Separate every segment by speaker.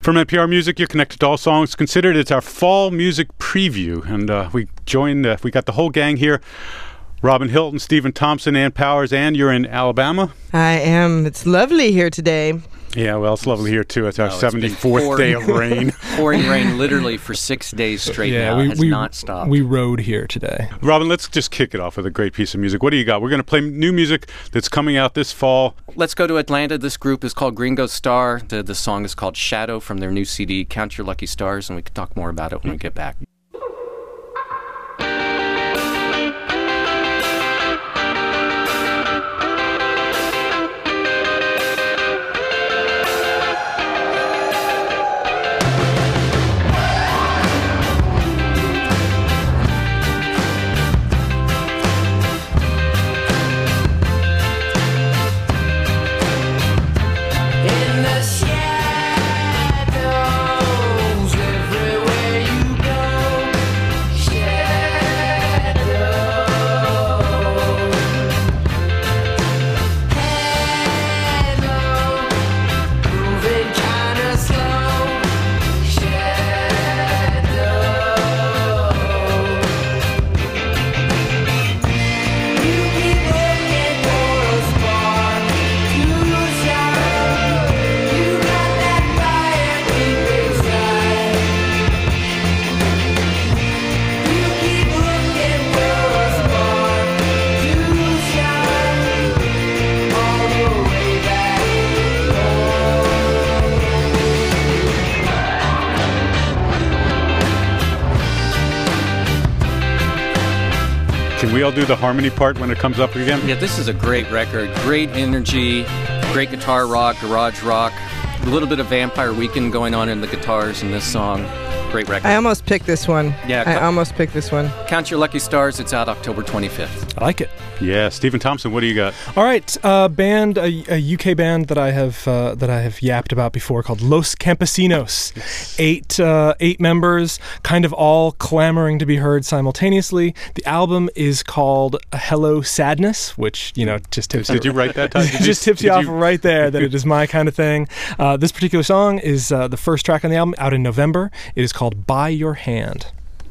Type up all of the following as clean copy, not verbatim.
Speaker 1: From NPR Music, you're connected to All Songs Considered. It's our fall music preview, and we got the whole gang here. Robin Hilton, Stephen Thompson, Ann Powers. Ann, you're in Alabama?
Speaker 2: I am. It's lovely here today.
Speaker 1: Yeah, well, it's lovely here, too. It's our 74th day of rain.
Speaker 3: Pouring rain literally for 6 days straight now. It has not stopped.
Speaker 4: We rode here today.
Speaker 1: Robin, let's just kick it off with a great piece of music. What do you got? We're going to play new music that's coming out this fall.
Speaker 3: Let's go to Atlanta. This group is called Gringo Star. The song is called Shadow from their new CD, Count Your Lucky Stars, and we can talk more about it when we get back.
Speaker 1: Can we all do the harmony part when it comes up again?
Speaker 3: Yeah, this is a great record. Great energy, great guitar rock, garage rock, a little bit of Vampire Weekend going on in the guitars in this song. Great record.
Speaker 2: I almost picked this one.
Speaker 3: Yeah,
Speaker 2: I almost picked this one.
Speaker 3: Count Your Lucky Stars. It's out October 25th.
Speaker 4: I like it.
Speaker 1: Yeah, Stephen Thompson, what do you got?
Speaker 4: All right, a UK band that I have yapped about before called Los Campesinos. Yes. Eight members, kind of all clamoring to be heard simultaneously. The album is called Hello Sadness, which just tips.
Speaker 1: Did you write that?
Speaker 4: Just tips you off right there that it is my kind of thing. This particular song is the first track on the album, out in November. It is called By Your Hand.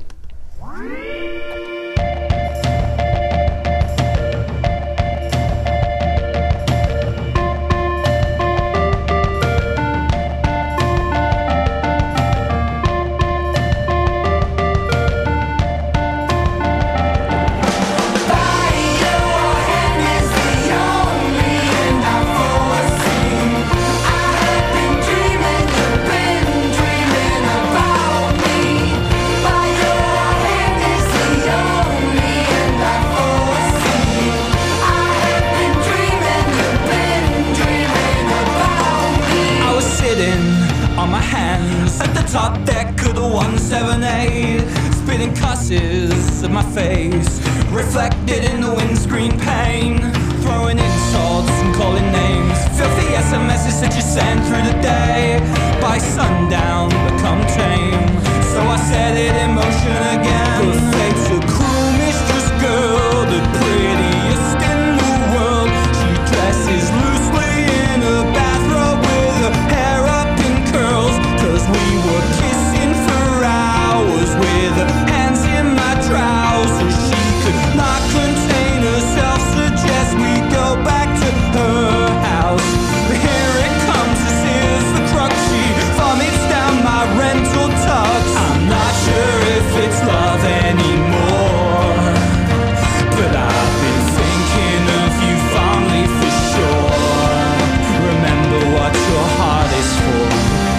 Speaker 5: Top deck of the 178, spitting cusses at my face, reflected in the windscreen pane, throwing insults and calling names, filthy SMSs that you send through the day, by sundown become tame, so I set it in motion again. Perfect's a cool mistress girl, the prettiest in the world, she dresses loosely in a bathrobe with her hair up in curls, 'cause we were kissing for hours with her hands in my trousers. She could not contain herself, suggest we go back to her house. But here it comes, this is the crux. She vomits down my rental tux. I'm not sure if it's love anymore, but I've been thinking of you fondly for sure. Remember what your heart is for.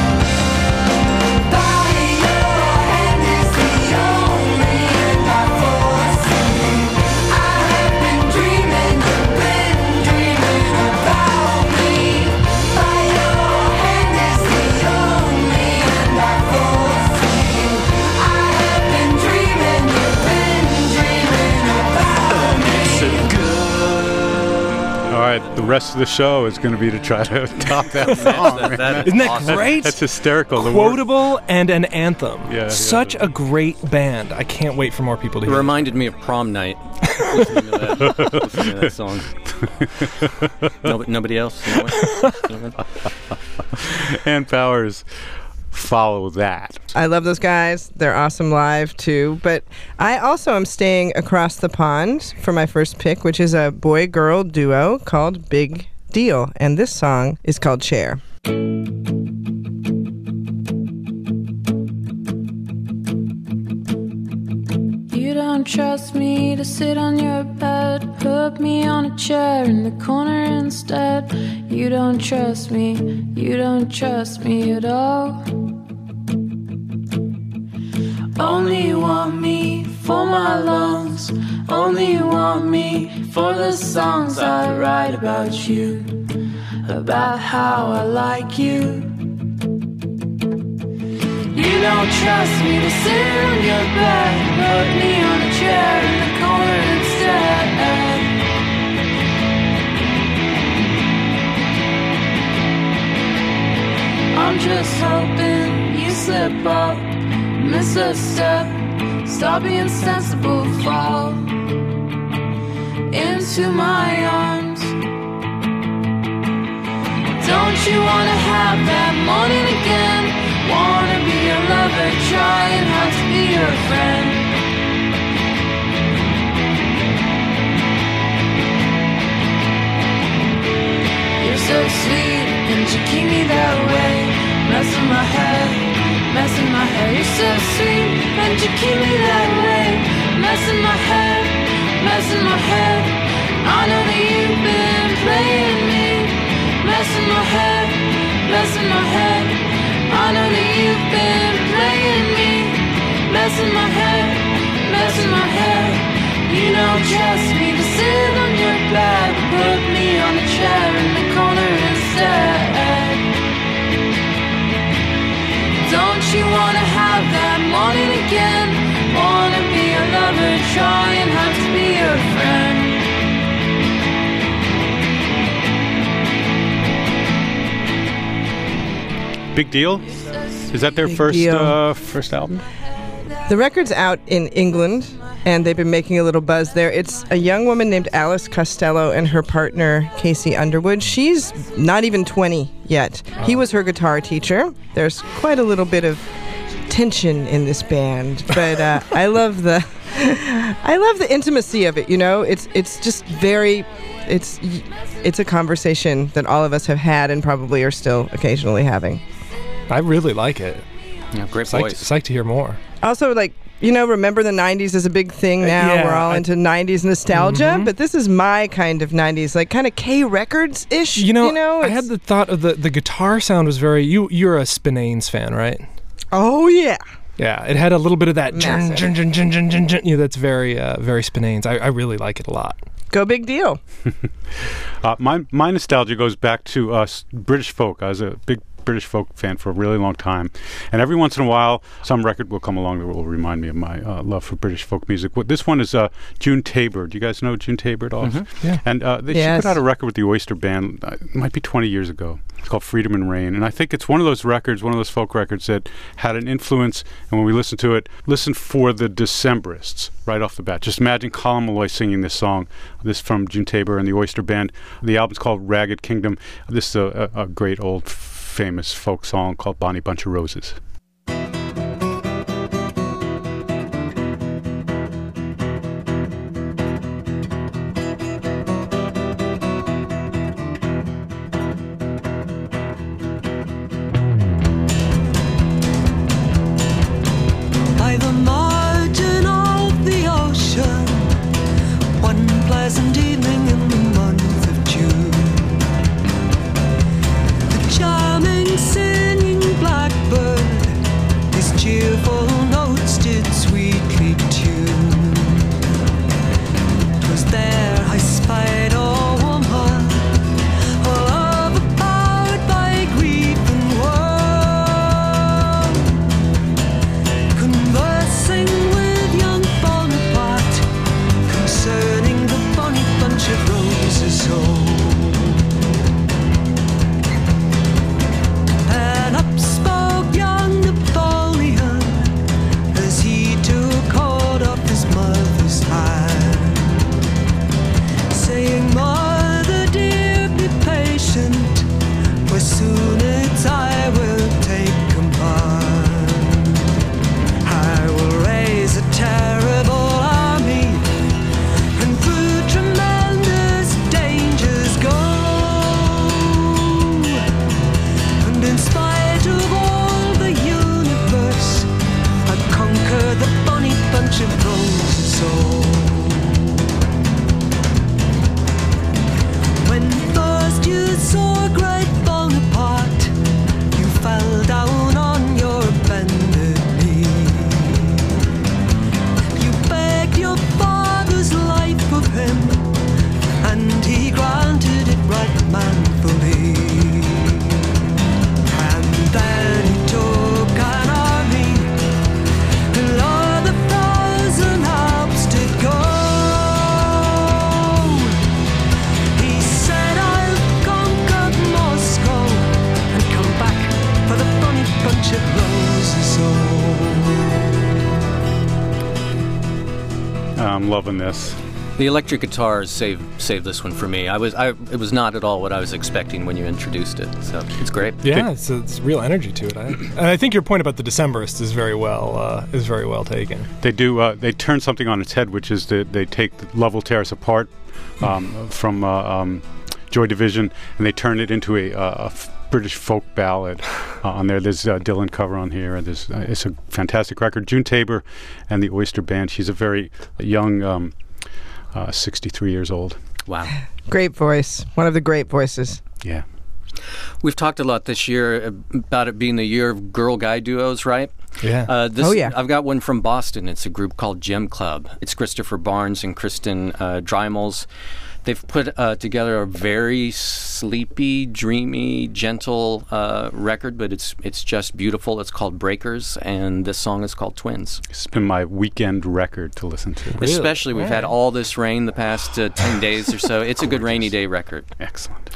Speaker 1: The rest of the show is going to be to try to top that song.
Speaker 4: Isn't that
Speaker 3: awesome.
Speaker 4: great?
Speaker 1: That's hysterical.
Speaker 4: Quotable and an anthem.
Speaker 1: Yeah,
Speaker 4: Such a great band. I can't wait for more people to
Speaker 3: It
Speaker 4: hear it.
Speaker 3: reminded me of Prom Night. Listening to that song. Nobody else? No one?
Speaker 1: Ann Powers, follow that.
Speaker 2: I love those guys. They're awesome live, too. But I also am staying across the pond for my first pick, which is a boy-girl duo called Big Deal. And this song is called Chair.
Speaker 6: You don't trust me to sit on your bed. Put me on a chair in the corner instead. You don't trust me. You don't trust me at all. Only want me for my lungs. Only want me for the songs I write about you, about how I like you. You don't trust me to sit on your bed. Put me on a chair in the corner instead. I'm just hoping you slip up, miss a step, stop being sensible, fall into my arms. Don't you wanna have that morning again? Wanna be your lover, trying hard to be your friend. You're so sweet, and you keep me that way. Messing my head, messing my head. You're so sweet, and you keep me that way. Messing my head, messing my head. I know that you've been playing me. Messing my head, messing my head. I know that you've been playing me. Messing my head, messing my head. You don't trust me to sit on your bed. Put me on a chair in the corner instead. Don't you wanna have that morning again? Wanna be a lover, trying hard to be your friend.
Speaker 1: Big Deal? Is that their
Speaker 2: Big
Speaker 1: first
Speaker 2: Deal.
Speaker 1: first album?
Speaker 2: The record's out in England, and they've been making a little buzz there. It's a young woman named Alice Costello and her partner, Casey Underwood. She's not even 20 yet. He was her guitar teacher. There's quite a little bit of tension in this band, but I love the intimacy of it. You know, it's just very. It's a conversation that all of us have had and probably are still occasionally having.
Speaker 4: I really like it.
Speaker 3: Yeah, great
Speaker 4: Psyched,
Speaker 3: voice.
Speaker 4: psyched to hear more.
Speaker 2: Also, like, you know, remember the 90s is a big thing now.
Speaker 4: Yeah,
Speaker 2: We're all into 90s nostalgia, but this is my kind of 90s, like kind of K Records-ish.
Speaker 4: You know, I
Speaker 2: it's-
Speaker 4: had the thought of the guitar sound was very. You're a Spinanes fan, right?
Speaker 2: Oh, yeah.
Speaker 4: Yeah, it had a little bit of that.
Speaker 2: Massive.
Speaker 4: Yeah, that's very Spinanes. I really like it a lot.
Speaker 2: Go Big Deal.
Speaker 1: My nostalgia goes back to British folk. I was a big British folk fan for a really long time, and every once in a while some record will come along that will remind me of my love for British folk music. This one is June Tabor. Do you guys know June Tabor at all?
Speaker 4: Yeah.
Speaker 1: And she
Speaker 2: Yes.
Speaker 1: put out a record with the Oyster Band, it might be 20 years ago. It's called Freedom and Rain, and I think it's one of those records, one of those folk records that had an influence, and when we listen to it, listen for the Decemberists right off the bat. Just imagine Colin Malloy singing this song, this from June Tabor and the Oyster Band. The album's called Ragged Kingdom. This is a great old famous folk song called Bonnie Bunch of Roses.
Speaker 7: By the margin of the ocean, one pleasant evening in the month of June, the charming singing blackbird
Speaker 1: I'm loving this.
Speaker 3: The electric guitars saved this one for me. It was not at all what I was expecting when you introduced it. So it's great.
Speaker 4: Yeah, it's real energy to it. And I think your point about the Decemberists is very well taken.
Speaker 1: They do. They turn something on its head, which is that they take the Love Will Tear Us Apart from Joy Division, and they turn it into a British folk ballad on there. There's a Dylan cover on here. It's a fantastic record. June Tabor and the Oyster Band. She's a very young, 63 years old.
Speaker 3: Wow.
Speaker 2: Great voice. One of the great voices.
Speaker 1: Yeah.
Speaker 3: We've talked a lot this year about it being the year of girl-guy duos, right?
Speaker 4: Yeah.
Speaker 3: I've got one from Boston. It's a group called Gem Club. It's Christopher Barnes and Kristen Dreimels. They've put together a very sleepy, dreamy, gentle record, but it's just beautiful. It's called Breakers, and this song is called Twins.
Speaker 1: It's been my weekend record to listen to.
Speaker 3: Really? Especially, we've had all this rain the past 10 days or so. It's a good rainy day record.
Speaker 1: Excellent.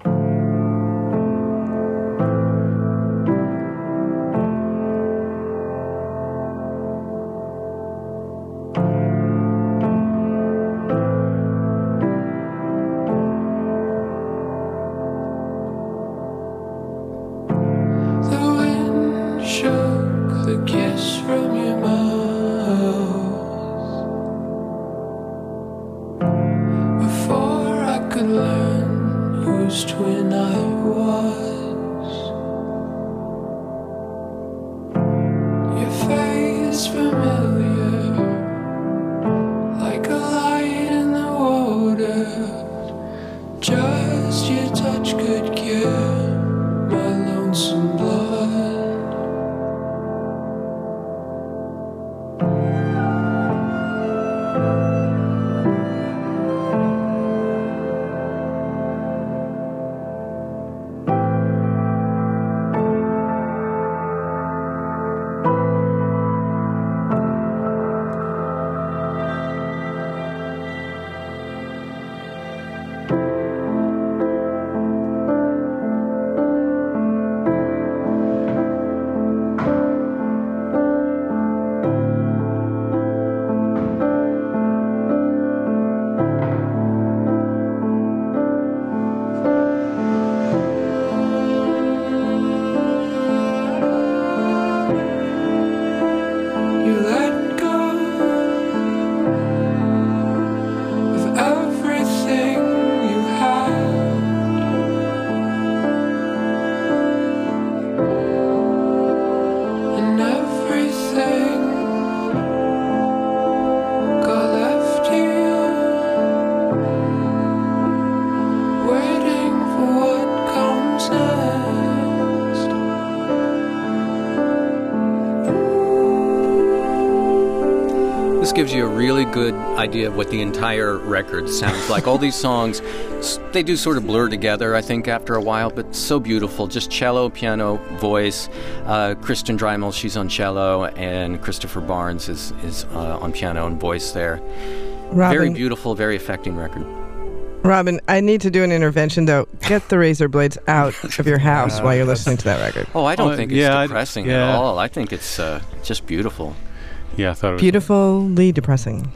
Speaker 3: Gives you a really good idea of what the entire record sounds like. All these songs, they do sort of blur together, I think, after a while, but so beautiful. Just cello, piano, voice. Kristen Dreimel, she's on cello, and Christopher Barnes is on piano and voice there.
Speaker 2: Robin,
Speaker 3: very beautiful, very affecting record.
Speaker 2: Robin, I need to do an intervention, though. Get the razor blades out of your house while you're listening to that record.
Speaker 3: Oh, I don't think it's depressing at all. I think it's just beautiful.
Speaker 1: Yeah, I thought it was
Speaker 2: beautifully depressing.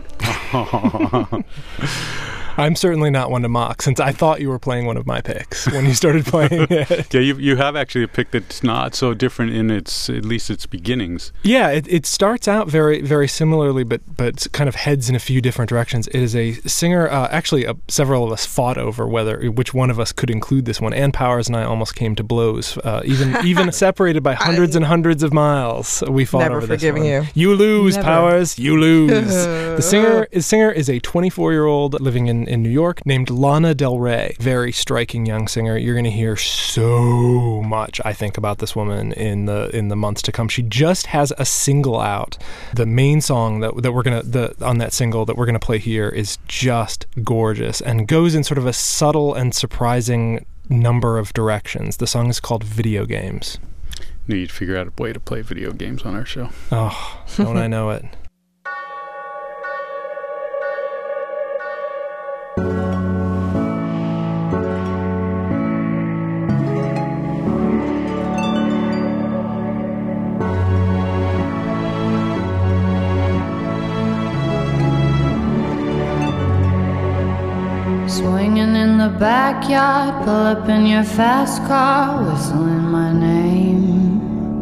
Speaker 4: I'm certainly not one to mock, since I thought you were playing one of my picks when you started playing it.
Speaker 1: Yeah, you have actually a pick that's not so different in at least its beginnings.
Speaker 4: Yeah, it starts out very, very similarly, but kind of heads in a few different directions. It is a singer, actually several of us fought over which one of us could include this one. Ann Powers and I almost came to blows, even separated by hundreds and hundreds of miles. We fought over this one.
Speaker 2: Never forgiving you.
Speaker 4: You lose, Never. Powers, you lose. The singer is a 24-year-old living in New York named Lana Del Rey. Very striking young singer. You're going to hear so much, I think, about this woman in the months to come. She just has a single out. The main song that we're on that single that we're gonna play here is just gorgeous and goes in sort of a subtle and surprising number of directions. The song is called Video Games.
Speaker 1: Knew you'd figure out a way to play video games on our show.
Speaker 4: Oh, don't I know it?
Speaker 6: Swinging in the backyard, pull up in your fast car, whistling my name.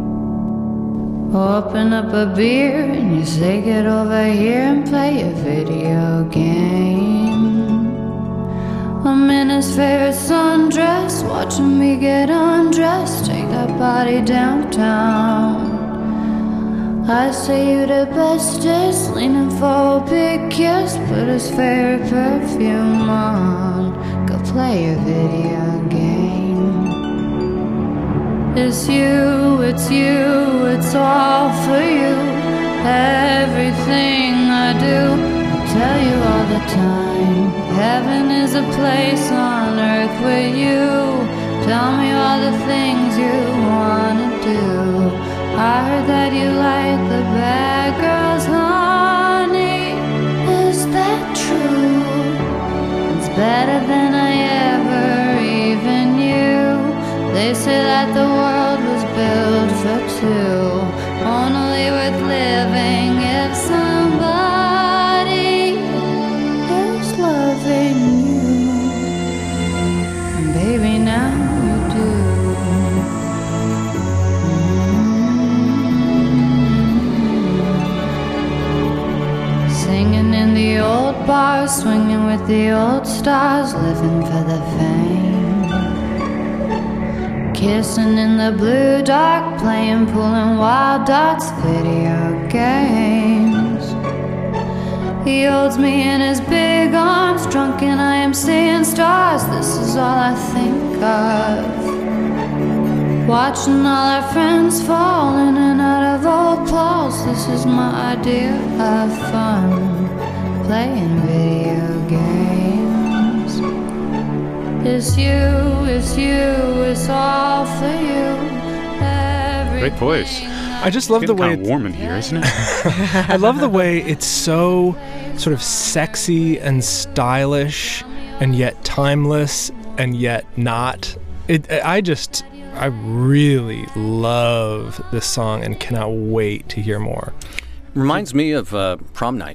Speaker 6: Open up a beer and you say get over here and play a video game. I'm in his favorite sundress, watching me get undressed, take that body downtown. I say you the bestest, leaning for a big kiss, put his favorite perfume on, go play a video game. It's you, it's you, it's all for you. Everything I do, I tell you all the time. Heaven is a place on earth with you. Tell me all the things you wanna do. I heard that you like the bad girls, honey. Is that true? It's better than I ever even knew. They say that the world was built for two, only worth living if somebody is loving you. And baby, now you do. Singing in the old bars, swinging with the old stars, living for the fame. Kissing in the blue dark, playing pool and wild dots, video games. He holds me in his big arms, drunk and I am seeing stars. This is all I think of. Watching all our friends fall in and out of old clothes. This is my idea of fun, playing video games. It's you, it's you, it's all for you.
Speaker 1: Great voice.
Speaker 4: I just love the way
Speaker 1: Kind of warm in here, isn't it?
Speaker 4: I love the way it's so sort of sexy and stylish and yet timeless and yet not. I really love this song and cannot wait to hear more.
Speaker 3: Reminds me of Prom Night.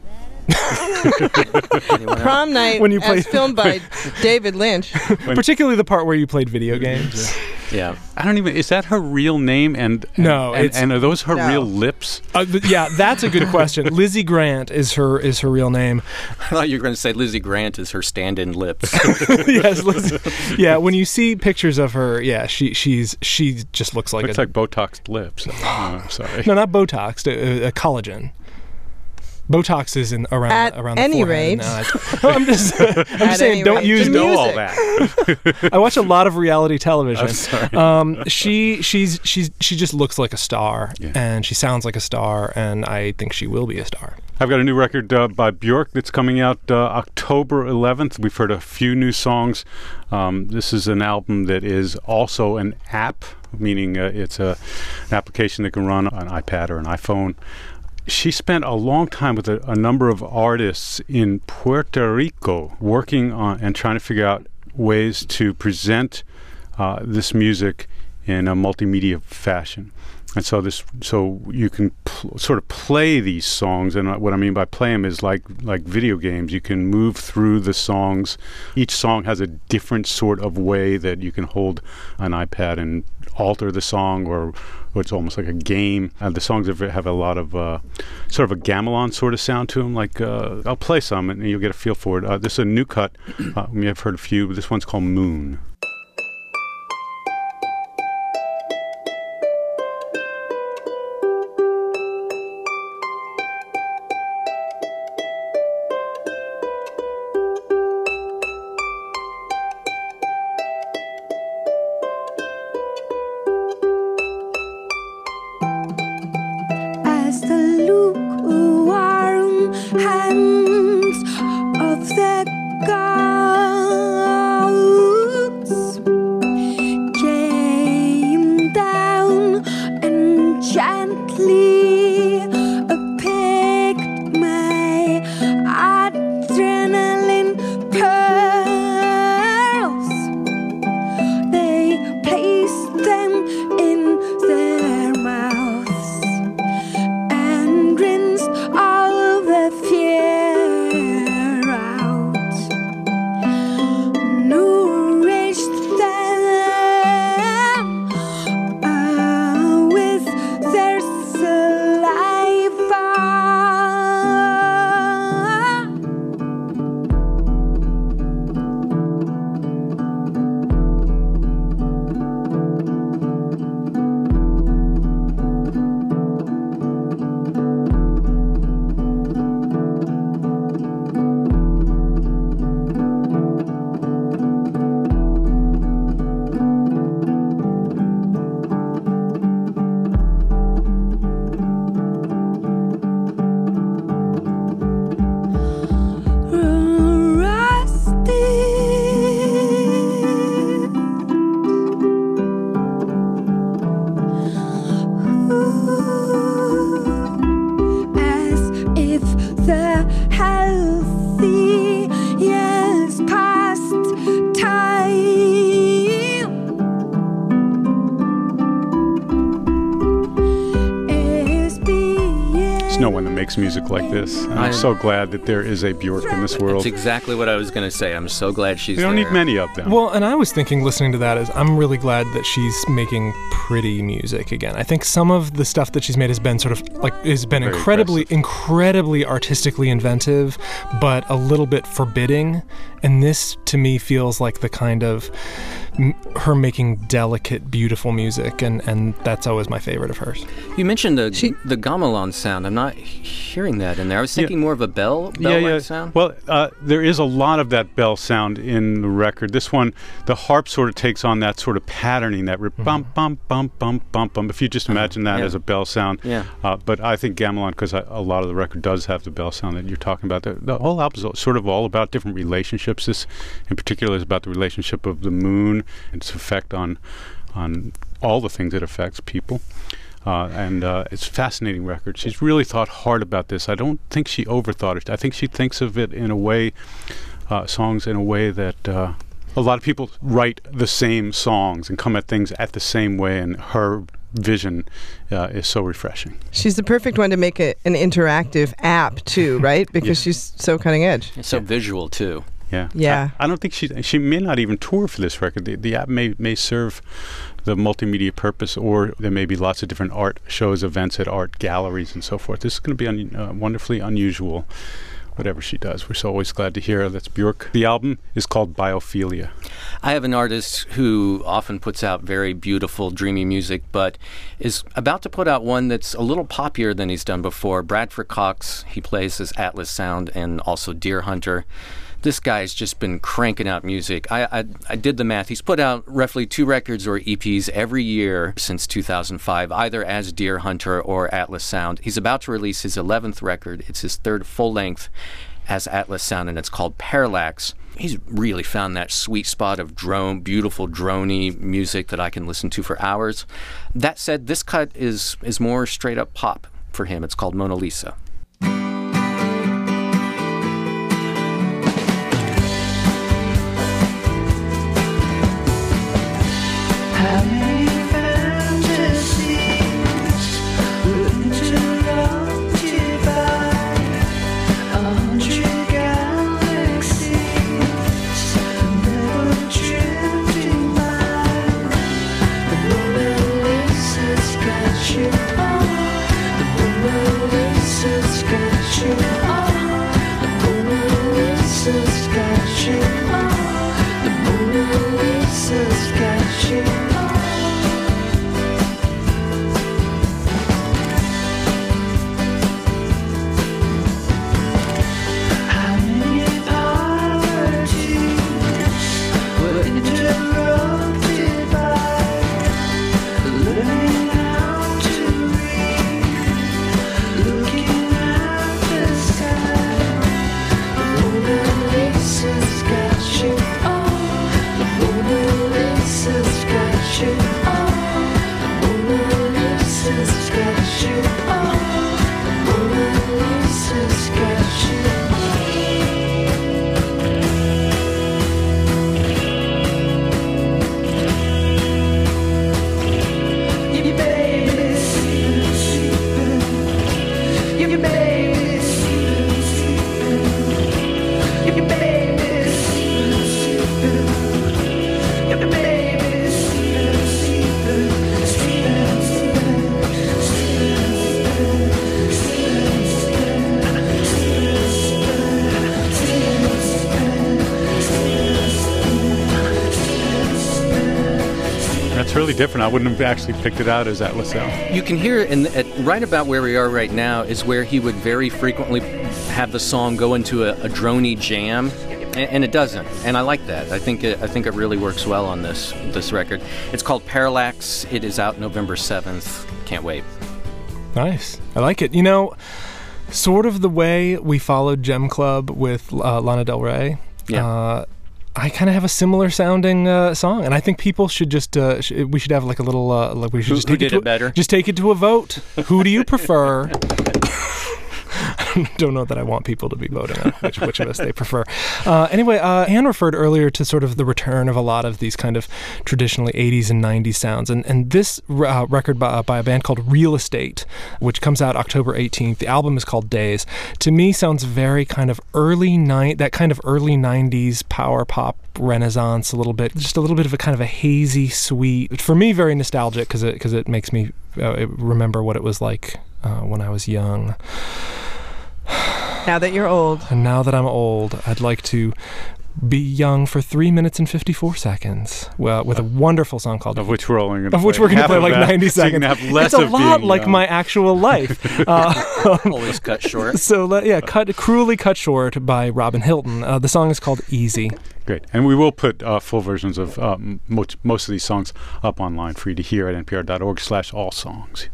Speaker 2: Prom Night,
Speaker 4: When you play-
Speaker 2: as filmed by David Lynch.
Speaker 4: Particularly the part where you played video games.
Speaker 3: Yeah.
Speaker 1: I don't even. Is that her real name?
Speaker 4: No,
Speaker 1: and are those her
Speaker 2: No.
Speaker 1: real lips?
Speaker 4: Yeah, that's a good question. Lizzie Grant is her real name.
Speaker 3: I thought you were going to say Lizzie Grant is her stand-in lips.
Speaker 4: Yes, Lizzie. Yeah, when you see pictures of her, yeah, she just looks like
Speaker 1: Looks like Botoxed lips. Oh, I'm sorry.
Speaker 4: no, not Botox, a collagen. Botox is around
Speaker 2: At
Speaker 4: the
Speaker 2: any
Speaker 4: forehead.
Speaker 2: rate.
Speaker 4: I'm just saying,
Speaker 2: any
Speaker 4: don't
Speaker 2: rate,
Speaker 4: use
Speaker 2: the
Speaker 1: You know all
Speaker 2: music.
Speaker 1: that.
Speaker 4: I watch a lot of reality television.
Speaker 1: I'm sorry.
Speaker 4: She just looks like a star,
Speaker 1: Yeah.
Speaker 4: and she sounds like a star, and I think she will be a star.
Speaker 1: I've got a new record by Björk that's coming out October 11th. We've heard a few new songs. This is an album that is also an app, meaning it's an application that can run on an iPad or an iPhone. She spent a long time with a number of artists in Puerto Rico working on and trying to figure out ways to present this music in a multimedia fashion. And so you can sort of play these songs, and what I mean by play them is like video games. You can move through the songs. Each song has a different sort of way that you can hold an iPad and alter the song, or it's almost like a game. The songs have a lot of sort of a gamelan sort of sound to them. Like I'll play some, and you'll get a feel for it. This is a new cut. You may have heard a few, but this one's called Moon.
Speaker 7: As the lukewarm hands of the gods came down and gently picked my adrenaline pearls. They placed them in their mouths and rinsed all the fear out.
Speaker 1: There's no one that makes music like this. And I'm so glad that there is a Björk in this world.
Speaker 3: That's exactly what I was going to say. I'm so glad she's
Speaker 1: We don't
Speaker 3: there.
Speaker 1: need many of them.
Speaker 4: Well, and I was thinking, listening to that, is I'm really glad that she's making pretty music again. I think some of the stuff that she's made has been
Speaker 1: Very
Speaker 4: incredibly artistically inventive, but a little bit forbidding. And this, to me, feels like the kind of her making delicate, beautiful music, and that's always my favorite of hers.
Speaker 3: You mentioned the gamelan sound. I'm not hearing that in there. I was thinking more of a bell-like sound.
Speaker 1: Well, there is a lot of that bell sound in the record. This one, the harp sort of takes on that sort of patterning, that bump, bump, bump, bump, bump, bump. If you just imagine that as a bell sound.
Speaker 3: Yeah.
Speaker 1: But I think gamelan, because a lot of the record does have the bell sound that you're talking about. The whole album is sort of all about different relationships. This, in particular, is about the relationship of the moon and its effect on all the things it affects people. And it's a fascinating record. She's really thought hard about this. I don't think she overthought it. I think she thinks of it in a way, songs in a way that a lot of people write the same songs and come at things at the same way, and her vision is so refreshing.
Speaker 2: She's the perfect one to make an interactive app too, right? Because she's so cutting edge.
Speaker 3: It's so visual, too.
Speaker 2: Yeah.
Speaker 1: I don't think she may not even tour for this record. The app may serve the multimedia purpose, or there may be lots of different art shows, events at art galleries, and so forth. This is going to be wonderfully unusual, whatever she does. We're so always glad to hear her. That's Björk. The album is called Biophilia.
Speaker 3: I have an artist who often puts out very beautiful, dreamy music, but is about to put out one that's a little poppier than he's done before. Bradford Cox, he plays as Atlas Sound and also Deer Hunter. This guy's just been cranking out music. I did the math. He's put out roughly 2 records or EPs every year since 2005, either as Deer Hunter or Atlas Sound. He's about to release his 11th record. It's his 3rd full-length as Atlas Sound, and it's called Parallax. He's really found that sweet spot of beautiful droney music that I can listen to for hours. That said, this cut is more straight-up pop for him. It's called Mona Lisa.
Speaker 7: How many fantasies were interrupted by 100 galaxies, never drifting by? The Mona Lisa's got you on. The Mona Lisa's got you on. The Mona Lisa's got you on. The Mona Lisa's got you on.
Speaker 1: Really different. I wouldn't have actually picked it out as Atlas Sound.
Speaker 3: You can hear right about where we are right now is where he would very frequently have the song go into a droney jam, and it doesn't. And I like that. I think it really works well on this record. It's called Parallax. It is out November 7th. Can't wait.
Speaker 4: Nice. I like it. You know, sort of the way we followed Gem Club with Lana Del Rey.
Speaker 3: Yeah.
Speaker 4: I kind of have a similar sounding song, and I think people should just we should have like a little like we should just take
Speaker 3: it better.
Speaker 4: Just take it to a vote. Who do you prefer? don't know that I want people to be voting on which of us they prefer. Anyway, Anne referred earlier to sort of the return of a lot of these kind of traditionally 80s and 90s sounds. And this record by a band called Real Estate, which comes out October 18th, the album is called Days, to me sounds very kind of early 90s power pop renaissance, a little bit of a kind of a hazy, sweet, for me very nostalgic because it makes me remember what it was like when I was young.
Speaker 2: Now that you're old.
Speaker 4: And now that I'm old, I'd like to be young for 3 minutes and 54 seconds. Well, with a wonderful song called
Speaker 1: of which we're only going to
Speaker 4: we're going to play like 90 seconds.
Speaker 1: So have less
Speaker 4: it's a
Speaker 1: of
Speaker 4: lot
Speaker 1: being
Speaker 4: like
Speaker 1: young.
Speaker 4: my actual life.
Speaker 3: Always cut short.
Speaker 4: So cruelly cut short by Robin Hilton. The song is called Easy.
Speaker 1: Great. And we will put full versions of most of these songs up online for you to hear at npr.org/allsongs.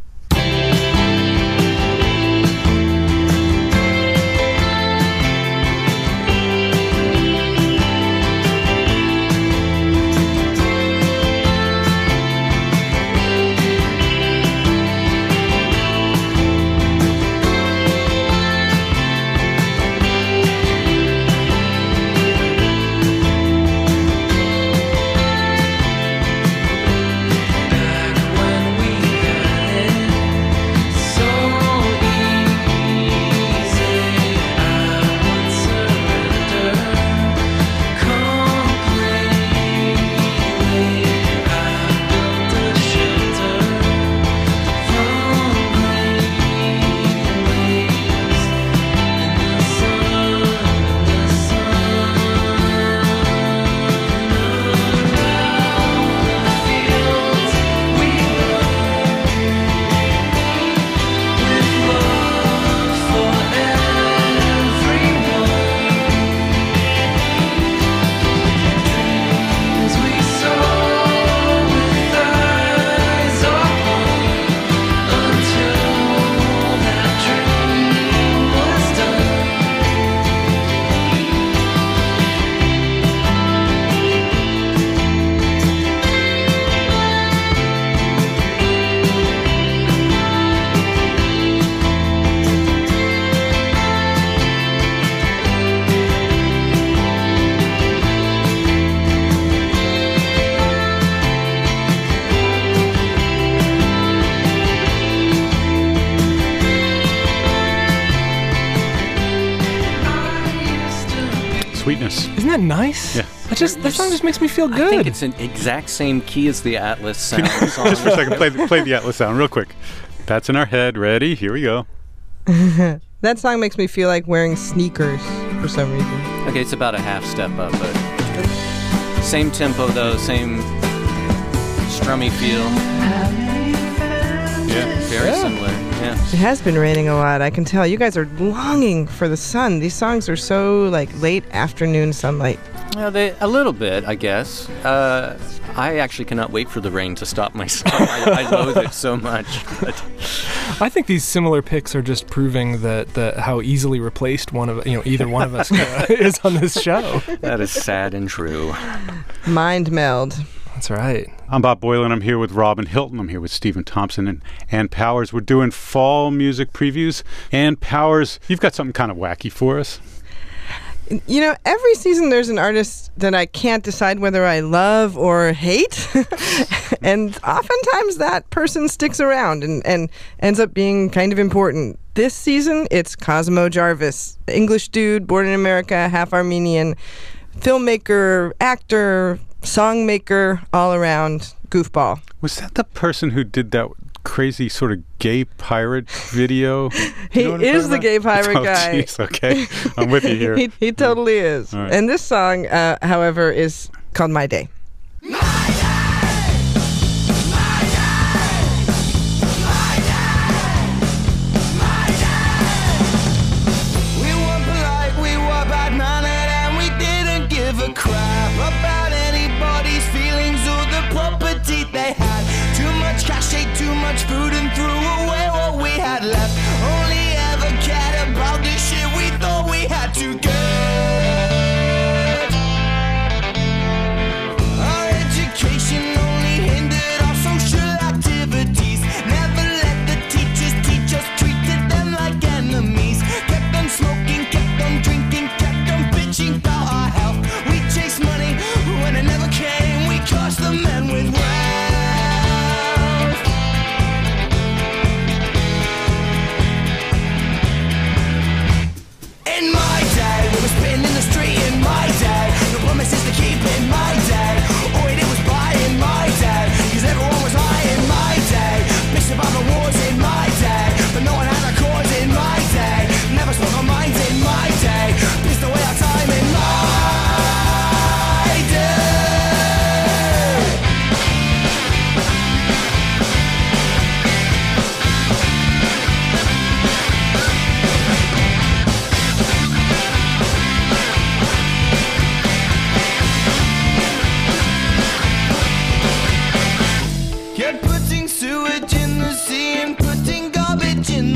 Speaker 1: Sweetness.
Speaker 4: Isn't that nice?
Speaker 1: Yeah.
Speaker 4: That song just makes me feel good.
Speaker 3: I think it's an exact same key as the Atlas sound song.
Speaker 1: Just for a second, play the Atlas sound real quick. That's in our head. Ready? Here we go.
Speaker 2: That song makes me feel like wearing sneakers for some reason.
Speaker 3: Okay, it's about a half step up, but same tempo though, same strummy feel.
Speaker 1: Yeah.
Speaker 3: Very similar. Yeah.
Speaker 2: It has been raining a lot. I can tell. You guys are longing for the sun. These songs are so like late afternoon sunlight.
Speaker 3: Well, a little bit, I guess. I actually cannot wait for the rain to stop my song. I loathe it so much. But
Speaker 4: I think these similar picks are just proving that how easily replaced either one of us is on this show.
Speaker 3: that is sad and true.
Speaker 2: Mind meld.
Speaker 4: That's right.
Speaker 1: I'm Bob Boylan. I'm here with Robin Hilton. I'm here with Stephen Thompson and Ann Powers. We're doing fall music previews. Ann Powers, you've got something kind of wacky for us.
Speaker 2: You know, every season there's an artist that I can't decide whether I love or hate. And oftentimes that person sticks around and ends up being kind of important. This season, it's Cosmo Jarvis, English dude, born in America, half Armenian, filmmaker, actor, songmaker, all around goofball.
Speaker 1: Was that the person who did that crazy sort of gay pirate video?
Speaker 2: He is the gay pirate
Speaker 1: oh,
Speaker 2: guy.
Speaker 1: Geez, okay, I'm with you here.
Speaker 2: He totally is.
Speaker 1: All right.
Speaker 2: And this song, however, is called My Day.
Speaker 5: Too much food and threw away what we had left. Only ever cared about the shit we thought we had to get.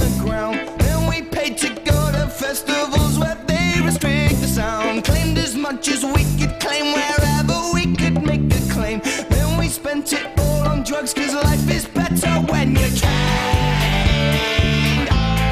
Speaker 5: underground. Then we paid to go to festivals where they restrict the sound. Claimed as much as we could claim wherever we could make a claim. Then we spent it all on drugs, cause life is better when you're trained.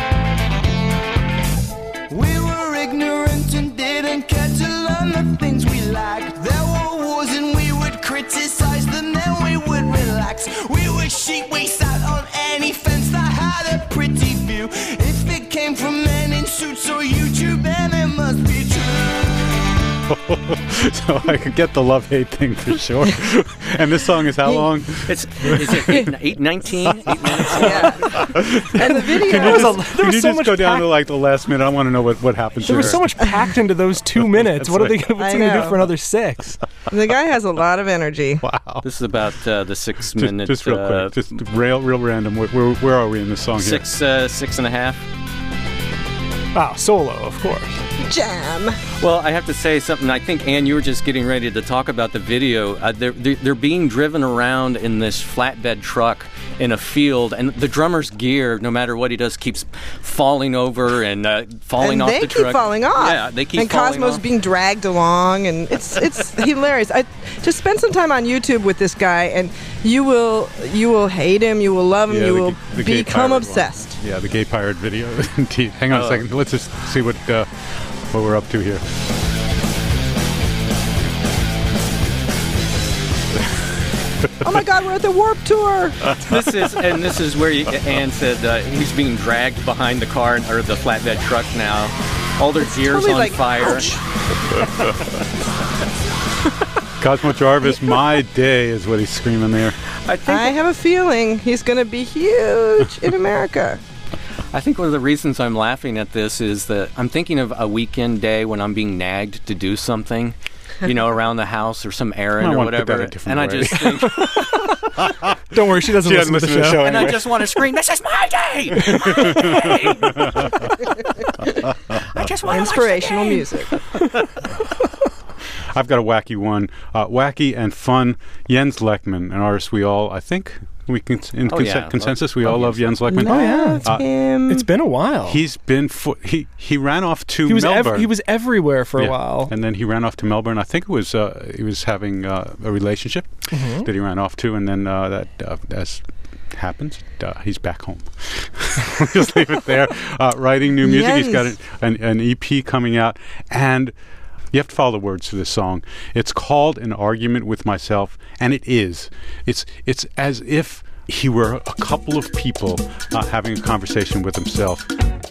Speaker 5: We were ignorant and didn't care to learn the things we lacked. There were wars and we would criticize them, then we would relax. We were sheep, we sat on any fence that had a pretty view. If it came from men in suits or YouTube, then it must be true.
Speaker 1: So I could get the love-hate thing for sure. And this song is how long?
Speaker 3: Is it 19? 8 minutes?
Speaker 2: Yeah. And the video.
Speaker 1: Can you just,
Speaker 4: there was so
Speaker 1: go
Speaker 4: much
Speaker 1: down to like the last minute? I want to know what happened to
Speaker 4: There
Speaker 1: her.
Speaker 4: was so much packed into those 2 minutes. What are they going
Speaker 2: I
Speaker 4: to
Speaker 2: know.
Speaker 4: do for another 6?
Speaker 2: The guy has a lot of energy.
Speaker 1: Wow.
Speaker 3: This is about the 6 minute.
Speaker 1: Just real quick, just real random. Where are we in this song here?
Speaker 3: 6.5.
Speaker 4: Wow, solo, of course.
Speaker 2: Jam.
Speaker 3: Well, I have to say something. I think, Ann, you were just getting ready to talk about the video. They're being driven around in this flatbed truck in a field, and the drummer's gear, no matter what he does, keeps falling over and falling off the truck.
Speaker 2: And they keep falling off.
Speaker 3: Yeah, they keep
Speaker 2: and
Speaker 3: falling
Speaker 2: Cosmo's
Speaker 3: off.
Speaker 2: being dragged along, and it's hilarious. I just spend some time on YouTube with this guy, and you will hate him, you will love him,
Speaker 1: Yeah,
Speaker 2: you
Speaker 1: the
Speaker 2: will
Speaker 1: g- the gay
Speaker 2: become
Speaker 1: pirate
Speaker 2: obsessed.
Speaker 1: one. Yeah, the gay pirate video. Indeed. Hang on a second. Let's just see what we're up to here.
Speaker 2: Oh my God, we're at the Warped Tour.
Speaker 3: This is where Ann said he's being dragged behind the car or the flatbed truck now. All their gears
Speaker 2: totally
Speaker 3: on
Speaker 2: like,
Speaker 3: fire.
Speaker 2: ouch.
Speaker 1: Cosmo Jarvis, my day is what he's screaming there.
Speaker 3: I
Speaker 2: have a feeling he's going to be huge in America.
Speaker 3: I think one of the reasons I'm laughing at this is that I'm thinking of a weekend day when I'm being nagged to do something, around the house or some errand or
Speaker 1: want to put
Speaker 3: whatever.
Speaker 1: that a different
Speaker 3: And
Speaker 1: way.
Speaker 3: I just think,
Speaker 4: Don't worry, she doesn't listen to the show.
Speaker 3: and I just want to scream, "This is my day! My day!" I just want
Speaker 2: Inspirational music.
Speaker 1: I've got a wacky one. Wacky and fun. Jens Lekman, an artist we all, I think, consensus, we all love Jens Lekman.
Speaker 4: Oh, yeah.
Speaker 2: That's him.
Speaker 4: It's been a while.
Speaker 1: He's been he ran off to Melbourne.
Speaker 4: He was everywhere for a while.
Speaker 1: And then he ran off to Melbourne. I think it was he was having a relationship that he ran off to, and then that as happens, he's back home. We'll just leave it there. Writing new music. He's got an EP coming out, and you have to follow the words to this song. It's called An Argument with Myself, and it is. It's as if he were a couple of people having a conversation with himself.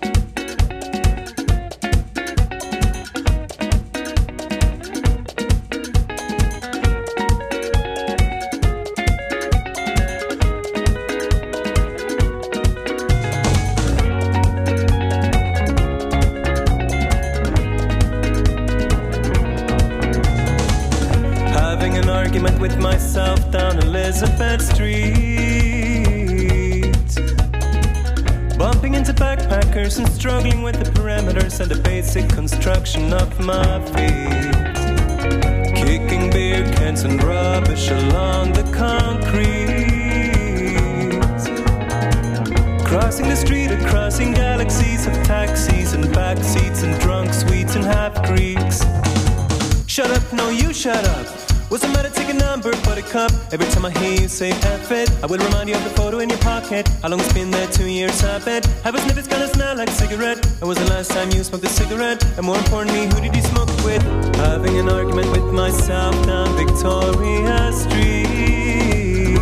Speaker 8: With myself down Elizabeth Street, bumping into backpackers and struggling with the parameters and the basic construction of my feet, kicking beer cans and rubbish along the concrete, crossing the street or crossing galaxies of taxis and backseats and drunk sweets and half Greeks. Shut up, no you shut up. What's the matter, take a number, put a cup. Every time I hear you say F it, I will remind you of the photo in your pocket. How long it's been there, 2 years, I bet. Have a sniff, it's gonna smell like a cigarette. When was the last time you smoked a cigarette? And more importantly, who did you smoke it with? Having an argument with myself down Victoria Street,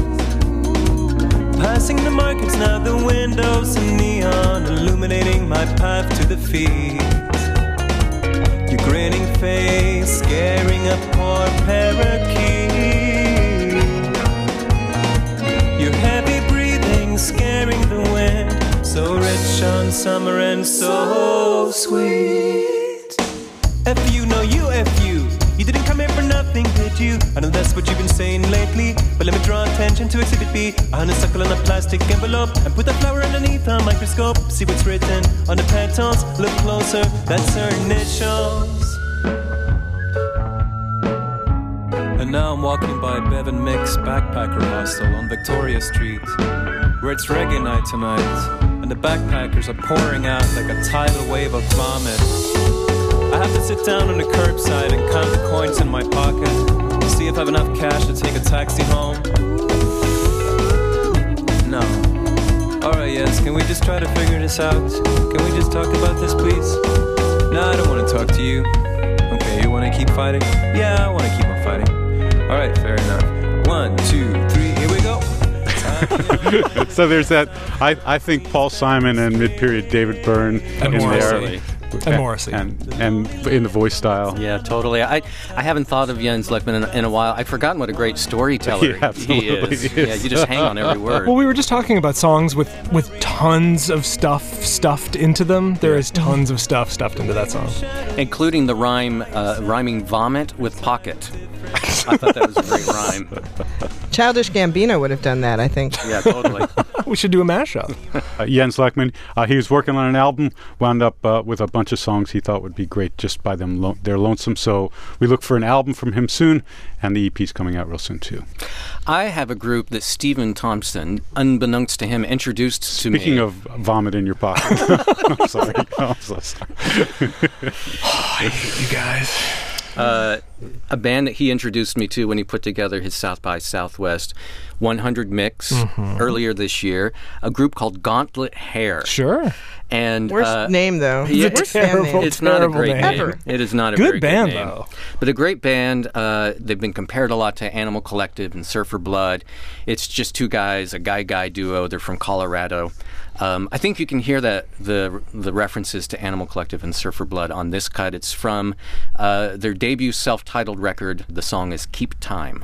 Speaker 8: passing the markets, now the windows and neon illuminating my path to the feet. Your grinning face, scaring a poor parakeet. Your heavy breathing, scaring the wind. So rich on summer and so sweet. F you, no you F you. You didn't come here for nothing, did you? I know that's what you've been saying lately, but let me draw attention to Exhibit B. A honeysuckle in a plastic envelope, and put the flower underneath a microscope. See what's written on the petals. Look closer, that's her initials. And now I'm walking by Bevan Mick's backpacker hostel on Victoria Street, where it's reggae night tonight, and the backpackers are pouring out like a tidal wave of vomit. I have to sit down on the curbside and count the coins in my pocket, see if I have enough cash to take a taxi home. No. Alright, yes, can we just try to figure this out? Can we just talk about this, please? No, I don't want to talk to you. Okay, you want to keep fighting? Yeah, I want to keep on fighting. Alright, fair enough. 1, 2, 3, here we go.
Speaker 1: So there's that. I think Paul Simon and mid-period David Byrne
Speaker 4: And
Speaker 1: in
Speaker 4: Morrissey.
Speaker 1: there.
Speaker 4: And Morrissey.
Speaker 1: And in the voice style.
Speaker 3: Yeah, totally. I haven't thought of Jens Lekman in a while. I've forgotten what a great storyteller
Speaker 1: Yeah, absolutely
Speaker 3: he is.
Speaker 1: he
Speaker 3: Yeah,
Speaker 1: is.
Speaker 3: you just hang on every word.
Speaker 4: Well, we were just talking about songs with tons of stuff stuffed into them. There is tons of stuff stuffed into that song.
Speaker 3: Including the rhyming vomit with pocket. I thought that was a great rhyme.
Speaker 2: Childish Gambino would have done that, I think.
Speaker 3: Yeah, totally.
Speaker 4: We should do a mashup.
Speaker 1: Jens Lekman, he was working on an album, wound up with a bunch of songs he thought would be great just by them their lonesome. So we look for an album from him soon, and the EP's coming out real soon too.
Speaker 3: I have a group that Stephen Thompson, unbeknownst to him, introduced to me.
Speaker 1: Speaking of vomit in your pocket. I'm sorry. I'm so sorry.
Speaker 4: I hate you guys.
Speaker 3: A band that he introduced me to when he put together his South by Southwest 100 mix earlier this year, a group called Gauntlet Hair.
Speaker 4: Sure.
Speaker 3: And
Speaker 2: Worst name, though.
Speaker 3: yeah,
Speaker 2: Worst band name.
Speaker 3: it's not a
Speaker 4: terrible
Speaker 3: great
Speaker 4: name.
Speaker 3: name. It is not a
Speaker 4: Good
Speaker 3: very
Speaker 4: band,
Speaker 3: good name.
Speaker 4: though.
Speaker 3: But a great band. They've been compared a lot to Animal Collective and Surfer Blood. It's just two guys, a guy duo. They're from Colorado. I think you can hear that the references to Animal Collective and Surfer Blood on this cut. It's from their debut self-titled record. The song is Keep Time.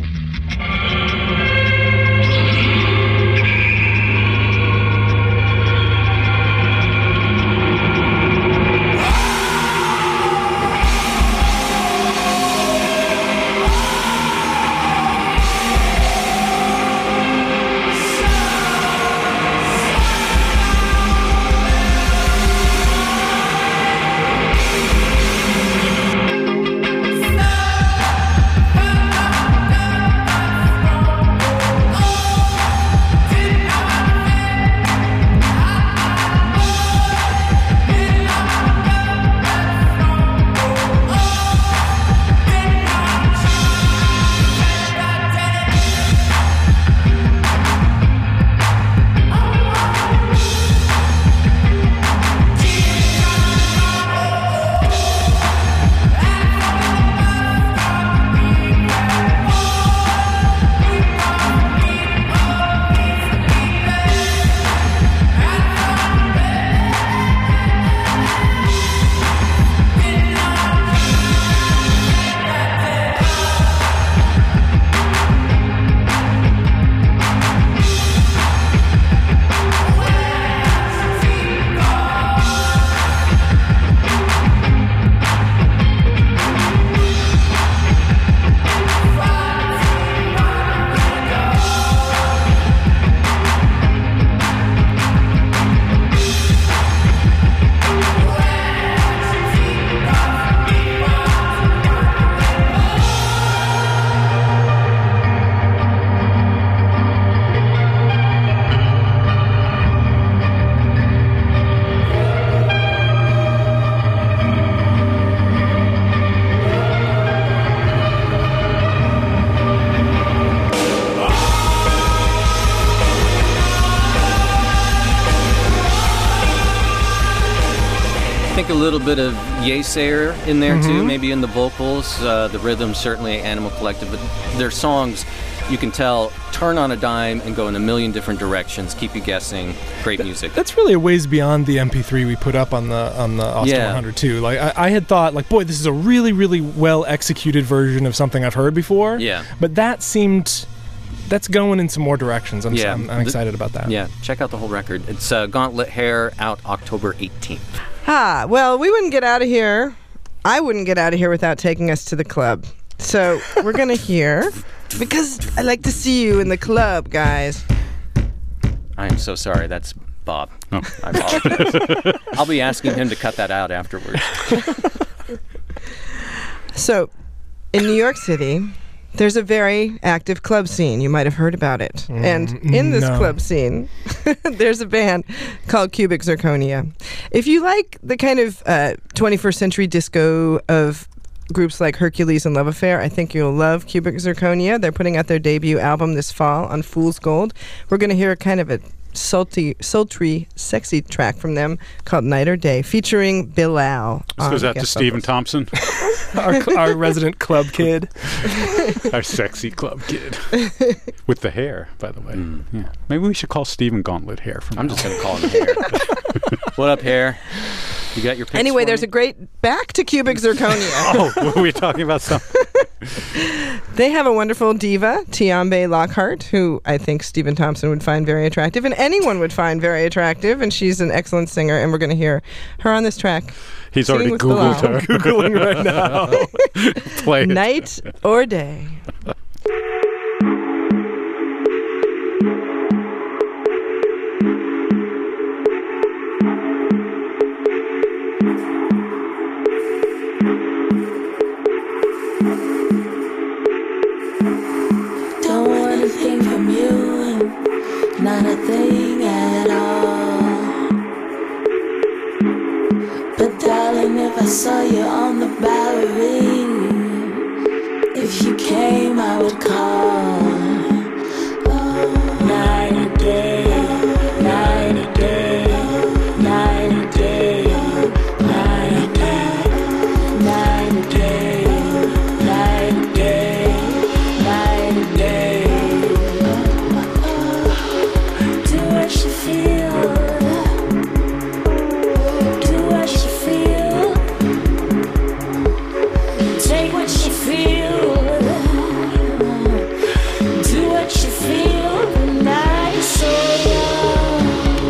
Speaker 3: A little bit of Yesayer in there too, maybe in the vocals, the rhythm, certainly Animal Collective, but their songs, you can tell, turn on a dime and go in a million different directions, keep you guessing. Great music.
Speaker 4: That's really a ways beyond the MP3 we put up on the Austin 100 too. Like I had thought, like, boy, this is a really, really well executed version of something I've heard before.
Speaker 3: Yeah.
Speaker 4: But that's going in some more directions. I'm excited about that.
Speaker 3: Yeah, check out the whole record. It's Gauntlet Hair, out October 18th.
Speaker 2: Well, we wouldn't get out of here. I wouldn't get out of here without taking us to the club. So we're going to hear, because I like to see you in the club, guys.
Speaker 3: I am so sorry. That's Bob.
Speaker 1: Oh.
Speaker 3: I apologize. I'll be asking him to cut that out afterwards.
Speaker 2: So, in New York City, there's a very active club scene. You might have heard about it. And in this
Speaker 4: no.
Speaker 2: club scene, There's a band called Cubic Zirconia. If you like the kind of 21st century disco of groups like Hercules and Love Affair, I think you'll love Cubic Zirconia. They're putting out their debut album this fall on Fool's Gold. We're going to hear kind of a sultry, sexy track from them called Night or Day, featuring Bilal.
Speaker 1: This goes out to Stephen Thompson.
Speaker 4: our resident club kid.
Speaker 1: Our sexy club kid. With the hair, by the way. Yeah. Maybe we should call Stephen Gauntlet Hair from
Speaker 3: I'm just going to call him Hair. What up, Hair? You got your picks
Speaker 2: Anyway,
Speaker 3: for
Speaker 2: there's
Speaker 3: me?
Speaker 2: a great back to Cubic Zirconia.
Speaker 1: Oh, were we talking about something?
Speaker 2: They have a wonderful diva, Tiambe Lockhart, who I think Stephen Thompson would find very attractive, and anyone would find very attractive, and she's an excellent singer, and we're going to hear her on this track.
Speaker 1: He's
Speaker 2: Sing
Speaker 1: already
Speaker 2: with
Speaker 1: Googled
Speaker 2: Bilal.
Speaker 1: her.
Speaker 4: Googling right now.
Speaker 1: Play it.
Speaker 2: Night or Day.
Speaker 6: Don't want a thing from you, not a thing at all. But darling, if I saw you on the Bowery, if you came, I would call. Oh, night or day, night or day, night or day, night or day, night or day, night or day, night or day. Do what you feel. Do what you feel. Take what you feel. Do what you feel. The night is so young.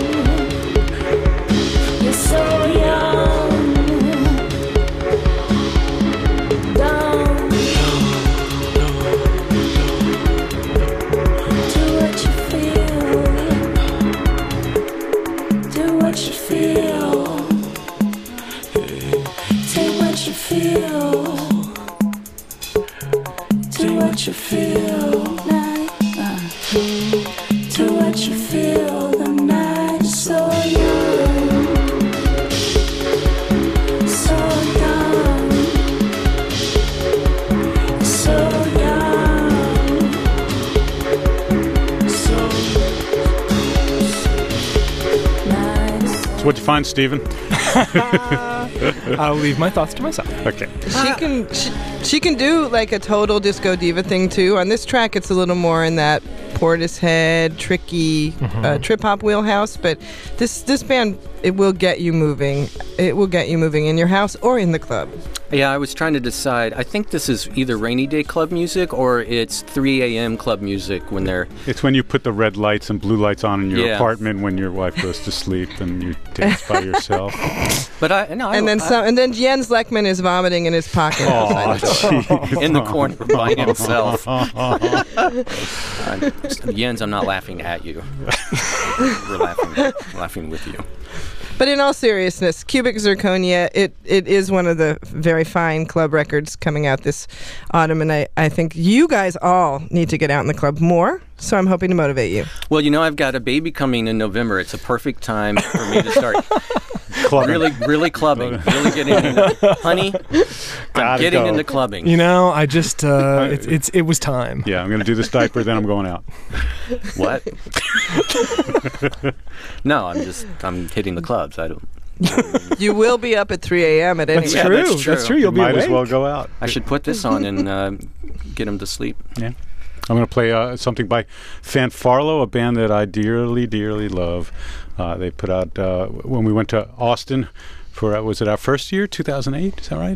Speaker 6: You're so young. Don't do what you feel. Do what you feel. Take what you feel. Do what you feel. Do what you feel. The night is so young. So young. So young. So night.
Speaker 1: So what'd you find, Stephen?
Speaker 4: I'll leave my thoughts to myself.
Speaker 1: Okay.
Speaker 2: She can do like a total disco diva thing too. On this track, it's a little more in that Portishead, tricky trip hop wheelhouse. But this band, it will get you moving. It will get you moving in your house or in the club.
Speaker 3: Yeah, I was trying to decide. I think this is either rainy day club music or it's 3 a.m. club music when they're...
Speaker 1: It's when you put the red lights and blue lights on in your
Speaker 3: Yeah.
Speaker 1: apartment when your wife goes to sleep and you dance by yourself.
Speaker 3: But
Speaker 2: And then Jens Lekman is vomiting in his pocket outside the door.
Speaker 1: jeez.
Speaker 3: in the corner by himself. Jens, I'm not laughing at you. We're laughing with you.
Speaker 2: But in all seriousness, Cubic Zirconia, it is one of the very fine club records coming out this autumn, and I think you guys all need to get out in the club more, so I'm hoping to motivate you.
Speaker 3: Well, you know, I've got a baby coming in November. It's a perfect time for me to start
Speaker 1: Clubbing.
Speaker 3: really clubbing. Really getting into... Honey, I'm
Speaker 1: Gotta
Speaker 3: getting
Speaker 1: go.
Speaker 3: into clubbing.
Speaker 4: You know, I just it was time.
Speaker 1: Yeah, I'm going to do this diaper, then I'm going out.
Speaker 3: What? No, I'm hitting the clubs. I don't...
Speaker 2: You will be up at 3 a.m. at any
Speaker 4: That's
Speaker 2: rate.
Speaker 4: true.
Speaker 3: that's true.
Speaker 4: That's true. You'll be
Speaker 1: Might as
Speaker 4: awake.
Speaker 1: well go out.
Speaker 3: I should put this on and get him to sleep.
Speaker 1: Yeah. I'm going to play something by Fanfarlo, a band that I dearly, dearly love. They put out, when we went to Austin for, was it our first year, 2008? Is that right?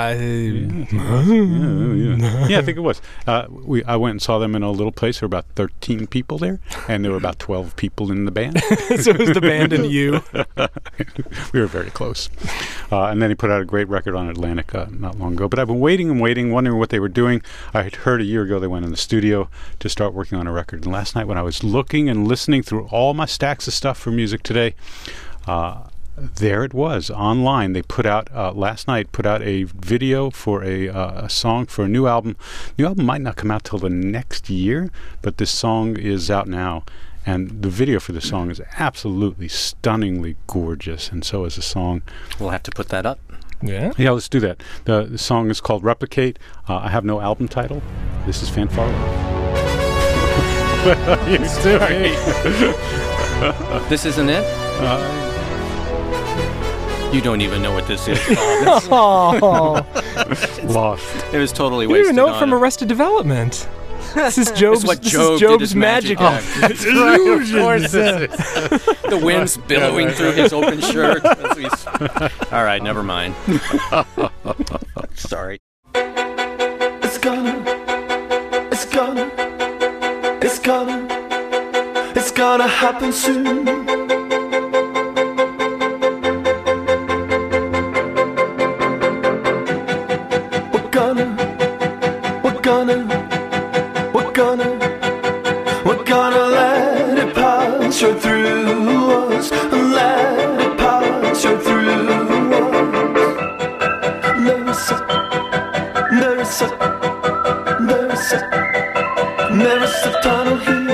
Speaker 1: Yeah, I think it was. I went and saw them in a little place. There were about 13 people there, and there were about 12 people in the band.
Speaker 4: So it was the band and you.
Speaker 1: We were very close. And then he put out a great record on Atlantic not long ago. But I've been waiting and waiting, wondering what they were doing. I had heard a year ago they went in the studio to start working on a record. And last night when I was looking and listening through all my stacks of stuff for music today, there it was online. They put out last night a video for a song for a new album. New album might not come out till the next year, but this song is out now, And the video for the song is absolutely stunningly gorgeous, and so is the song.
Speaker 3: We'll have to put that up.
Speaker 4: Yeah.
Speaker 1: Yeah, let's do that. The song is called Replicate. I have no album title. This is Fanfarlo. What are you doing?
Speaker 3: This isn't it? You don't even know what this is.
Speaker 4: Oh,
Speaker 1: Lost.
Speaker 3: It was totally
Speaker 4: you didn't
Speaker 3: wasted.
Speaker 4: even know it
Speaker 3: on
Speaker 4: from Arrested Development. This is
Speaker 3: This
Speaker 4: Job's.
Speaker 3: is what
Speaker 4: this
Speaker 3: Job
Speaker 4: is
Speaker 3: did
Speaker 4: Job's
Speaker 3: his
Speaker 4: magic
Speaker 3: magic
Speaker 4: act.
Speaker 3: act.
Speaker 1: Illusions.
Speaker 3: The wind's billowing through his open shirt. All right, never mind. Sorry.
Speaker 8: It's gonna happen soon. We're gonna let it pass right through us. Let it pass right through us. There is a tunnel here.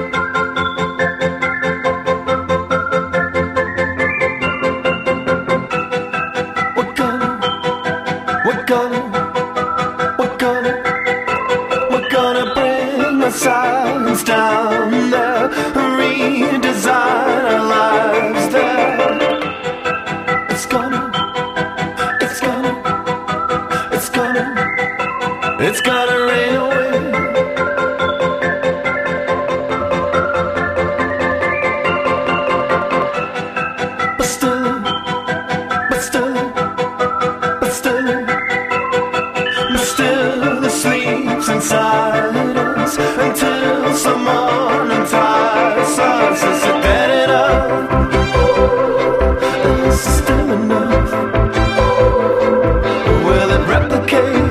Speaker 8: We're gonna bring the silence down there, redesign our lives there. It's gonna rain away. But still, the sleeps inside us until someone unties us. Is it bad enough? Is it still enough? Will it replicate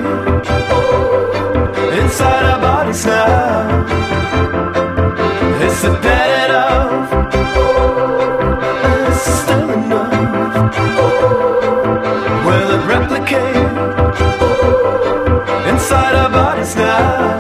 Speaker 8: inside our bodies now? Is it bad enough? Is it still enough? Will it replicate inside our bodies now?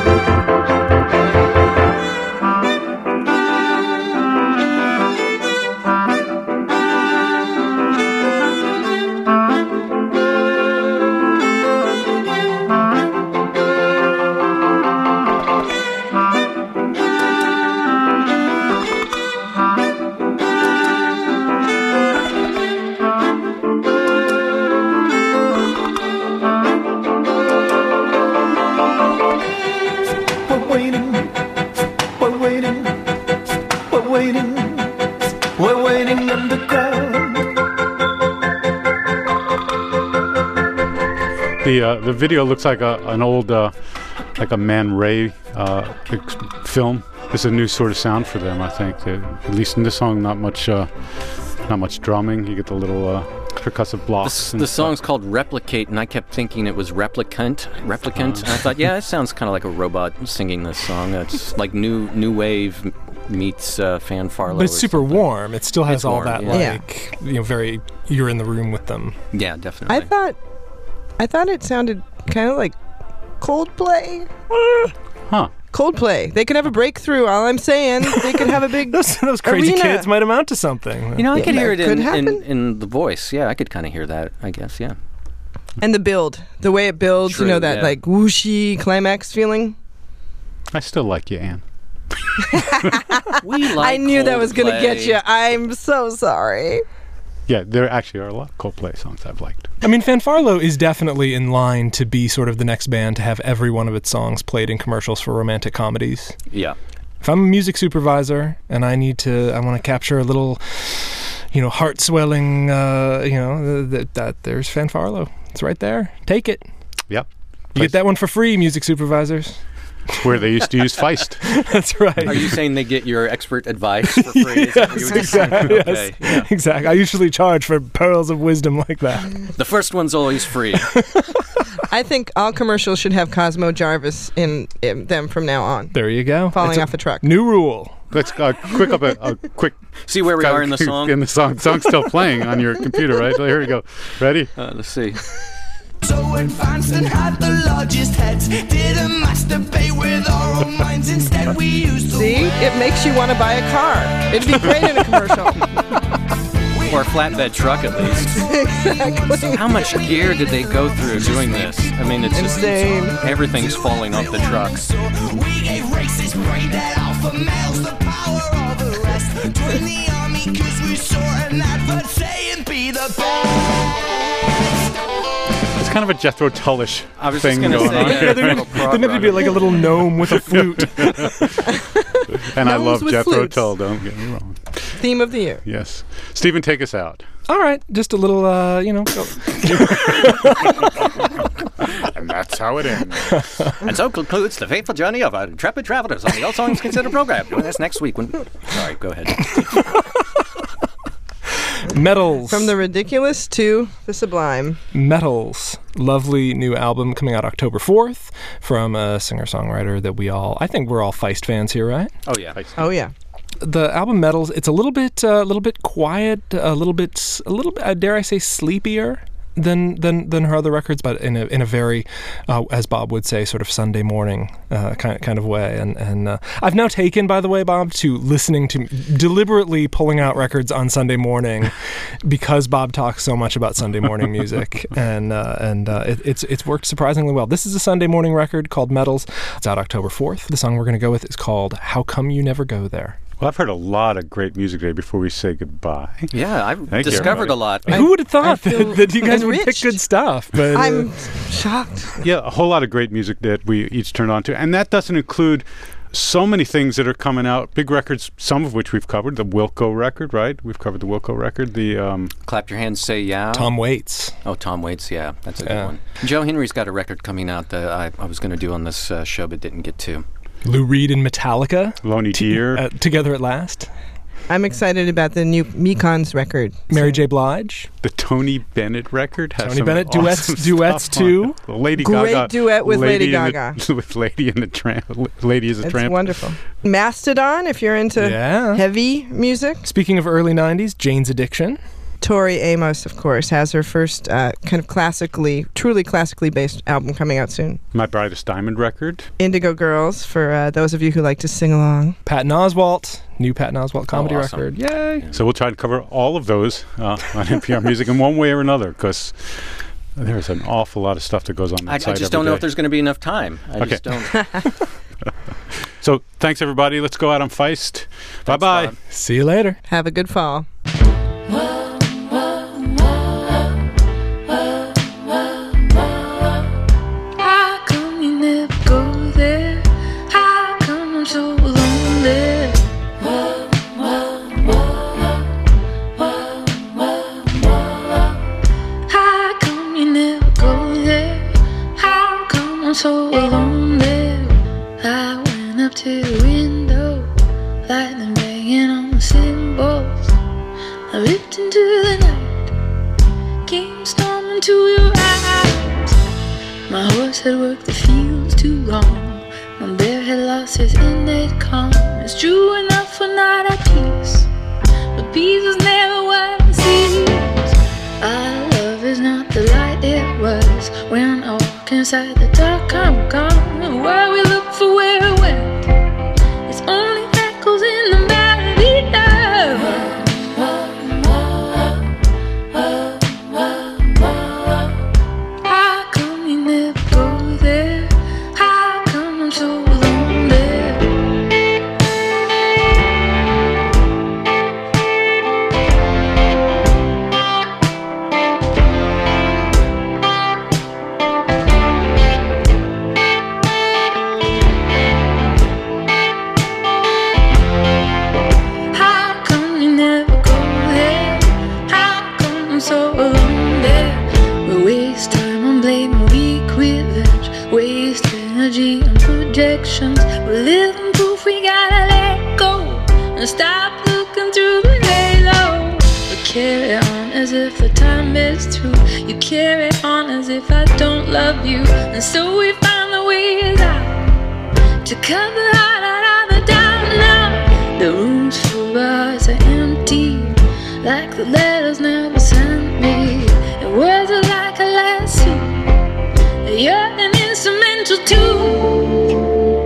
Speaker 8: We're waiting underground.
Speaker 1: The video looks like an old like a Man Ray film. It's a new sort of sound for them, I think. At least in this song, not much drumming. You get the little percussive blocks.
Speaker 3: The song's called Replicate, and I kept thinking it was Replicant. And I thought, yeah, it sounds kind of like a robot singing this song. It's like new wave meets Fanfarlo.
Speaker 4: But it's super warm. It still has
Speaker 3: It's
Speaker 4: all
Speaker 3: warm,
Speaker 4: that,
Speaker 3: yeah.
Speaker 4: like, very, you're in the room with them.
Speaker 3: Yeah, definitely.
Speaker 2: I thought it sounded kind of like Coldplay.
Speaker 1: Huh.
Speaker 2: Coldplay. They could have a breakthrough. All I'm saying, they could have a big
Speaker 4: Those crazy
Speaker 2: arena.
Speaker 4: kids might amount to something.
Speaker 3: You know, I could
Speaker 2: that
Speaker 3: hear it
Speaker 2: could happen.
Speaker 3: in the voice. Yeah, I could kind of hear that, I guess, yeah.
Speaker 2: And the build, the way it builds,
Speaker 3: True,
Speaker 2: you know, that
Speaker 3: yeah.
Speaker 2: like whooshy climax feeling.
Speaker 1: I still like you, Anne.
Speaker 3: We like
Speaker 2: I knew that was going to get
Speaker 3: Coldplay.
Speaker 2: you. I'm so sorry.
Speaker 1: Yeah, there actually are a lot of Coldplay songs I've liked.
Speaker 4: I mean, Fanfarlo is definitely in line to be sort of the next band to have every one of its songs played in commercials for romantic comedies.
Speaker 3: Yeah.
Speaker 4: If I'm a music supervisor and I want to capture a little, heart swelling, that there's Fanfarlo. It's right there. Take it.
Speaker 1: Yep.
Speaker 4: You get that one for free, music supervisors.
Speaker 1: Where they used to use Feist.
Speaker 4: That's right.
Speaker 3: Are you saying they get your expert advice for free? Is that what you were just saying?
Speaker 4: Exactly.
Speaker 3: Okay, yeah.
Speaker 4: Exactly. I usually charge for pearls of wisdom like that.
Speaker 3: The first one's always free.
Speaker 2: I think all commercials should have Cosmo Jarvis in them from now on.
Speaker 4: There you go.
Speaker 2: Falling
Speaker 4: It's
Speaker 2: off a truck.
Speaker 4: New rule.
Speaker 1: Let's a quick.
Speaker 3: See where we are in the song?
Speaker 1: In the song. The song's still playing on your computer, right? So here we go. Ready?
Speaker 3: Let's see.
Speaker 9: So advanced and had the largest heads. Didn't masturbate with our own minds. Instead we used the
Speaker 2: See? It makes you want to buy a car. It'd be great in a commercial.
Speaker 3: Or a flatbed truck, at least.
Speaker 2: Exactly.
Speaker 3: How much gear did they go through doing this? I mean, it's
Speaker 2: Insane.
Speaker 3: just everything's falling off the truck.
Speaker 9: We gave racists brain dead alpha males the power of arrest. Join the army cause we saw an advert saying be the best.
Speaker 1: It's kind of a Jethro Tullish
Speaker 3: I was
Speaker 1: thing
Speaker 3: just going to
Speaker 1: going on.
Speaker 3: say,
Speaker 1: here.
Speaker 3: little prog
Speaker 4: There meant to be
Speaker 3: rock.
Speaker 4: like a little gnome with a flute.
Speaker 1: And I
Speaker 2: Gnomes
Speaker 1: love
Speaker 2: with
Speaker 1: Jethro
Speaker 2: flutes.
Speaker 1: Tull, don't get me wrong.
Speaker 2: Theme of the year.
Speaker 1: Yes. Stephen, take us out.
Speaker 4: All right, just a little, go.
Speaker 1: And that's how it ends.
Speaker 3: And so concludes the fateful journey of our intrepid travelers on the All Songs Considered program. Join us next week when... Sorry, go ahead.
Speaker 4: Metals.
Speaker 2: From the ridiculous to the sublime.
Speaker 4: Metals. Lovely new album coming out October 4th from a singer-songwriter that I think we're all Feist fans here, right?
Speaker 3: Oh, yeah.
Speaker 2: Oh, yeah.
Speaker 4: The album Metals, it's a little bit quiet, a little bit, dare I say, sleepier than her other records, but in a very, as Bob would say, sort of Sunday morning kind of way. And I've now taken, by the way, Bob, to listening to deliberately pulling out records on Sunday morning because Bob talks so much about Sunday morning music, and it's worked surprisingly well. This is a Sunday morning record called Metals. It's out October 4th. The song we're going to go with is called "How Come You Never Go There."
Speaker 1: Well, I've heard a lot of great music today before we say goodbye.
Speaker 3: Yeah, I've
Speaker 1: Thank you,
Speaker 3: discovered a
Speaker 1: everybody.
Speaker 3: lot.
Speaker 4: Who would have
Speaker 2: I
Speaker 4: thought
Speaker 2: feel
Speaker 4: that you guys would pick
Speaker 2: enriched.
Speaker 4: good stuff? But
Speaker 2: I'm shocked.
Speaker 1: Yeah, a whole lot of great music that we each turned on to. And that doesn't include so many things that are coming out. Big records, some of which we've covered. The Wilco record, right? We've covered the Wilco record. The
Speaker 3: Clap Your Hands, Say Yeah.
Speaker 4: Tom Waits.
Speaker 3: Oh, Tom Waits, yeah. That's a
Speaker 4: Yeah.
Speaker 3: good one. Joe Henry's got a record coming out that I was going to do on this show but didn't get to.
Speaker 4: Lou Reed and Metallica
Speaker 1: Lonely Deer.
Speaker 4: together at last.
Speaker 2: I'm excited about the new Mekon's record.
Speaker 4: Mary J. Blige.
Speaker 1: The Tony Bennett record has
Speaker 4: Tony
Speaker 1: some
Speaker 4: Bennett
Speaker 1: awesome
Speaker 4: duets
Speaker 1: stuff on
Speaker 4: too.
Speaker 1: it. Lady
Speaker 2: Great
Speaker 1: Gaga,
Speaker 2: duet with Lady
Speaker 1: and
Speaker 2: Gaga.
Speaker 1: with Lady and the Tramp. Lady is a
Speaker 2: It's
Speaker 1: Tramp.
Speaker 2: wonderful. Mastodon, if you're into
Speaker 4: Yeah.
Speaker 2: heavy music.
Speaker 4: Speaking of early 90s, Jane's Addiction.
Speaker 2: Tori Amos, of course, has her first kind of truly classically based album coming out soon.
Speaker 1: My Brightest Diamond record.
Speaker 2: Indigo Girls, for those of you who like to sing along.
Speaker 4: Patton Oswalt. New Patton Oswalt comedy
Speaker 3: awesome.
Speaker 4: record. Yay.
Speaker 1: So we'll try to cover all of those on NPR Music in one way or another, because there's an awful lot of stuff that goes on that
Speaker 3: I
Speaker 1: site
Speaker 3: just
Speaker 1: every
Speaker 3: don't know
Speaker 1: day.
Speaker 3: if there's going to be enough time. I
Speaker 1: Okay.
Speaker 3: just don't.
Speaker 1: So thanks, everybody. Let's go out on Feist. Bye-bye.
Speaker 3: Bob.
Speaker 4: See you later.
Speaker 2: Have a good fall.
Speaker 6: How come you never go there? How come I'm so lonely? How come you never go there? How come I'm so lonely? I went up to the window, lightning banging on the cymbals. I ripped into the night, came storming to your eyes. My horse had worked the fields too long. My bear had lost his innate calm. It's true enough we're not at peace, but peace is never what it seems. Our love is not the light it was. When I walk inside the dark, I'm gone. And where we look for where it went, it's only echoes in the melody of. How come you never go there? How come I'm so lonely? How come you never go there? How come I'm so lonely? We waste time on blaming weak revenge, waste energy on projections. We're living proof we gotta let go and stop looking through the halo. We carry on as if the time is through. You carry on as if I don't love you, and so we find the ways out to cut the heart out of the doubt now. The rooms full of hearts are empty, like the letters never sent me. And words are like a last suit. You're an instrumental too.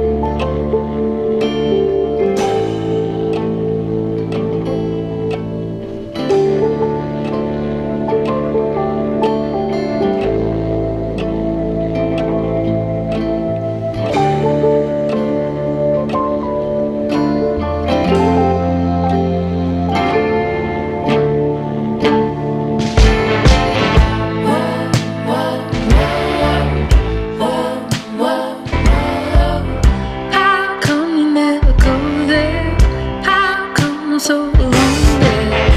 Speaker 6: How come you never go there? How come I'm so alone there?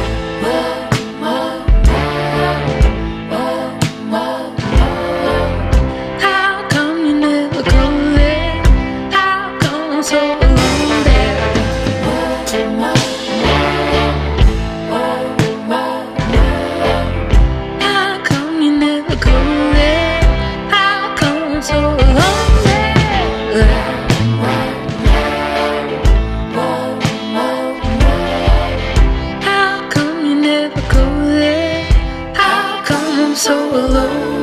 Speaker 6: How come you never go there? How come I'm so alone there? How come you never go there? How come I'm so alone there? How come you never go there? How come I'm so alone?